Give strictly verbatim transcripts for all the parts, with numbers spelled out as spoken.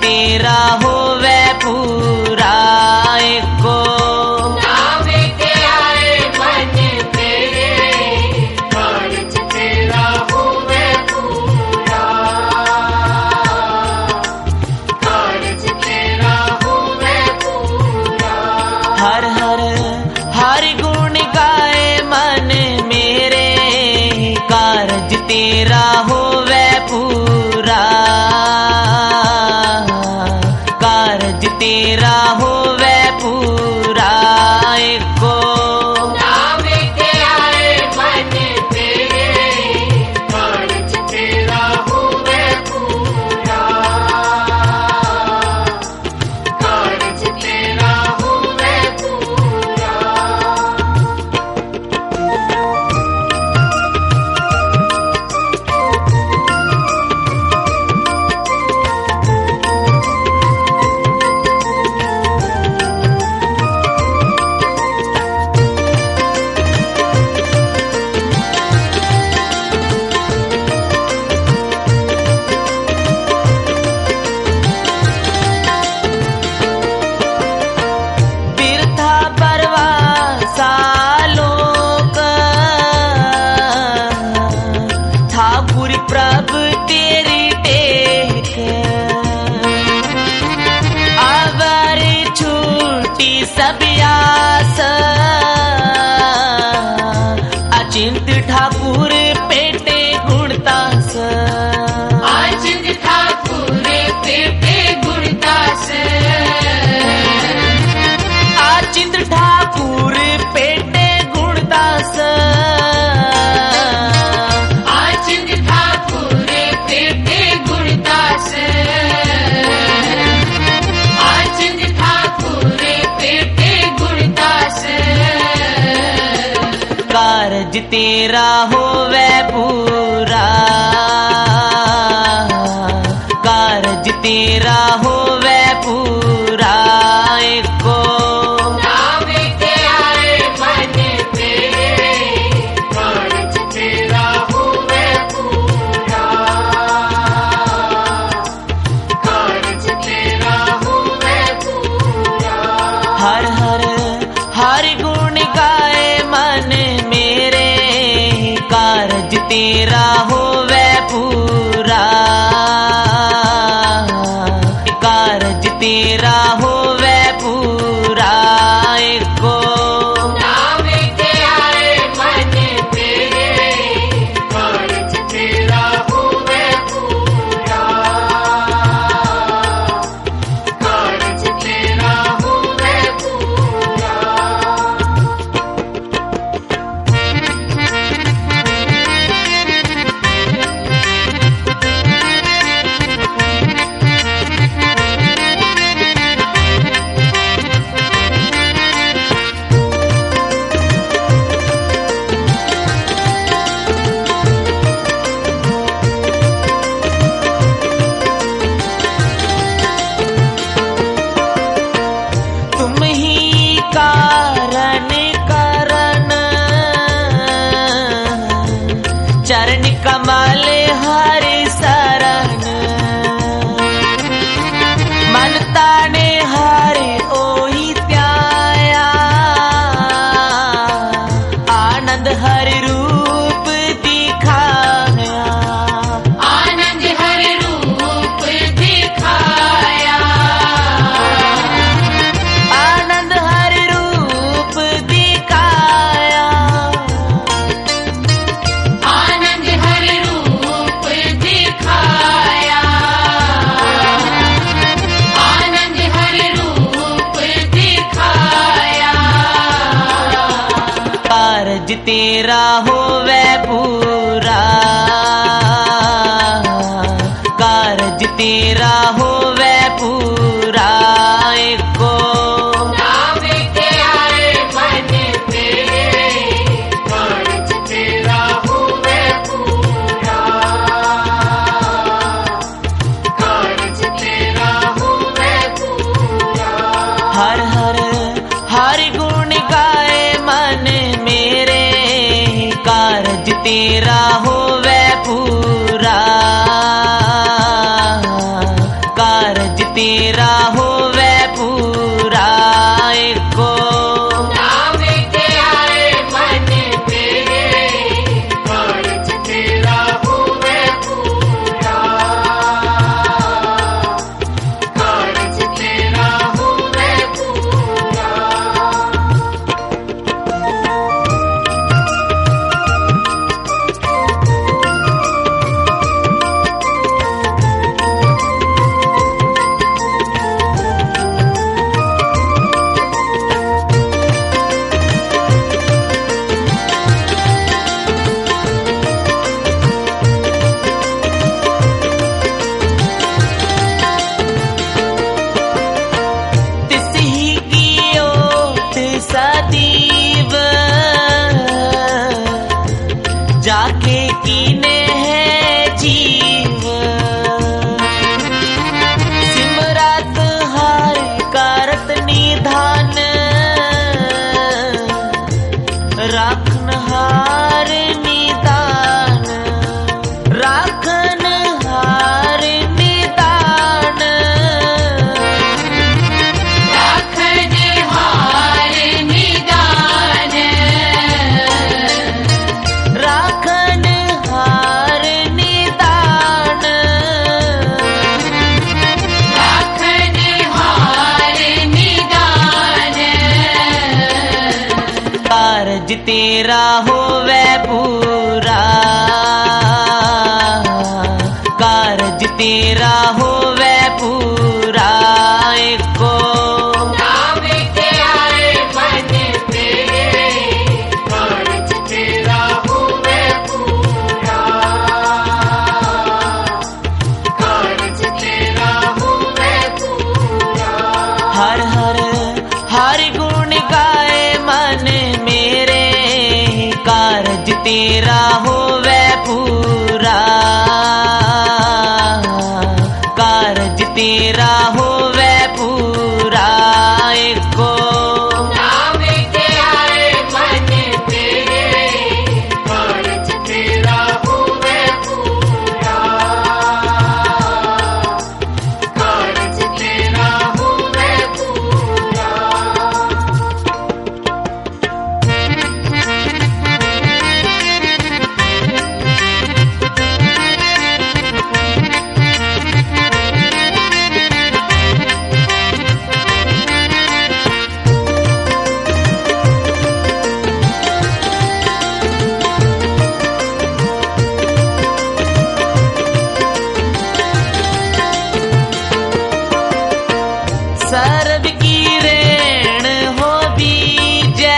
तेरा होवे पूरा एको नाम के आए मन तेरे कारज तेरा होवे पूरा कारज तेरा होवे पूरा हर हर हर गुण गाए मन मेरे कारज तेरा होवे पूरा कारज तेरा होवे पूरा एको नाम के आए मन तेरे कारज तेरा होवे पूरा कारज तेरा होवे पूरा बिरथा परवासा लोक ठाकुर प्रभु तेरी टेक अवर छूटी सब आस अचिंत ठाकुर पेटे गुणतास आचिंत ठाकुर पेटे गुणदास आचिंत ठाकुर पेटे गुणदास आचिंत ठाकुर पेटे गुणदास आचिंत ठाकुर पेटे गुणदास कारज तेरा होवे पूरा कारज तेरा होवे पूरा एको नाम के आए मन तेरे कारज तेरा होवे पूरा कारज तेरा होवे पूरा हर हर हर गुण गाए मन मेरे कारज तेरा होवे पूरा कारज तेरा होवे पूरा एको नाम के आए मन तेरे कारज तेरा होवे पूरा कारज तेरा होवे पूरा तुम ही कारण करण चरण कमल हरि शरण मन ताने हरि ओहि त्याया आनंद हरि रूप दिखाया आनंद हर रूप दिखाया आनंद हरि रूप दिखाया आनंद हर रूप दिखाया आनंद हर रूप दिखाया कारज तेरा होवे पूरा कारज तेरा होवे पूरा एको नाम के आए मन तेरे कारज तेरा होवे पूरा कारज तेरा होवे पूरा हर हर हर गुण गाए मन मेरे कारज तेरा होवे पूरा कारज तेरा होवे पूरा, कारज तेरा होवे पूरा। एको नाम के आए मन तेरे, कारज तेरा होवे पूरा, कारज तेरा होवे पूरा। हर हर हर गुण गाए मन मेरे, कारज तेरा होवे पूरा, कारज तेरा होवे पूरा। एको नाम के आए मन तेरे, कारज तेरा होवे पूरा, कारज तेरा होवे पूरा। सर्व की रेण हो बीजय,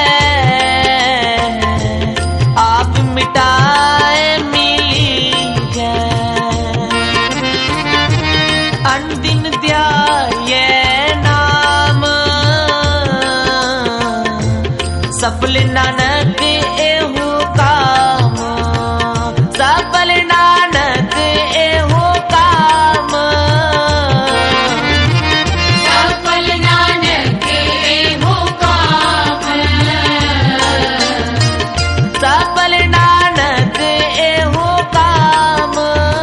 आप मिटाए मिली जय। अनदिन ध्याये नाम, सफल नानक एहु काम, सफल नानक एहु काम। सफल नानक एहु काम, सफल नानक एहु काम,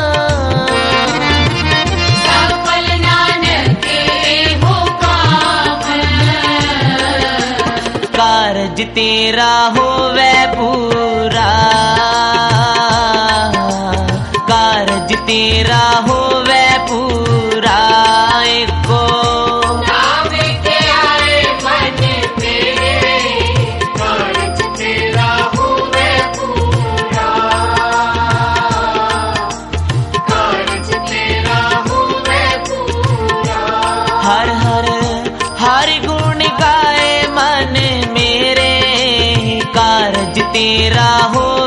सफल नानक एहु काम। कारज तेरा होवे पूरा, कारज तेरा होवे पूरा। एको नाम के आए मन तेरे, कारज तेरा होवे पूरा, कारज तेरा होवे पूरा। हर हर हर गुण गाए मन मेरे, कारज तेरा हो